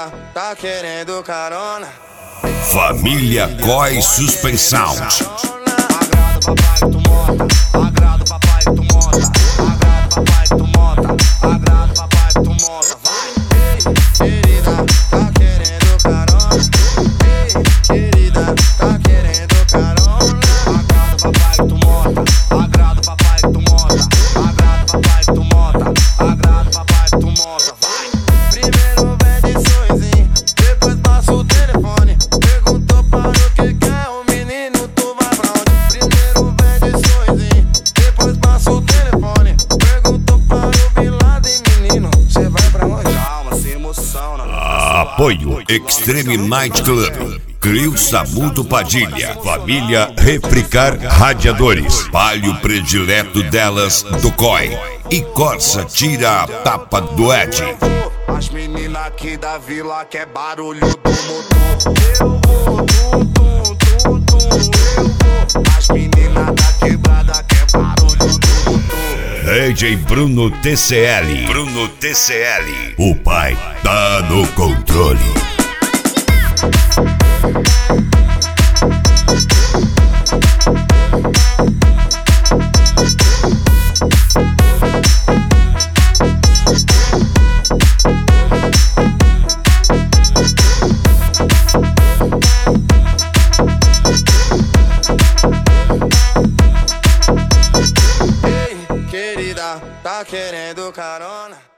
Querida, tá querendo carona? Família Coi Suspense Sound. Agrada papai que tu monta, agrada papai que tu monta, agrada papai que tu monta, agrada papai que tu monta. Vai, ei, querida, tá querendo carona? Ei, querida, tá querendo carona? Agrada papai que tu monta, agrada papai que tu monta, agrada papai que tu monta, agrada papai que tu monta. Vai, primeiro pede sonzinho, depois passa o telefone. Perguntou para o que quer o menino, tu vai pra onde? Primeiro pede sonzinho, depois passa o telefone. Perguntou para o Bin Laden, menino, cê vai pra onde? Calma, sem emoção, não. Apoio Extreme Night Club, Crio Samudo Padilha, Família Replicar Radiadores, palio predileto delas do Coi e Corsa tira a tapa do Ed. As meninas aqui da vila quer barulho do motor. Eu vou, tum, tum, tum, tum. Eu vou. As meninas da quebrada quer barulho do motor. DJ Bruno TCL. Bruno TCL. O pai tá no controle. Ei, querida, tá querendo carona?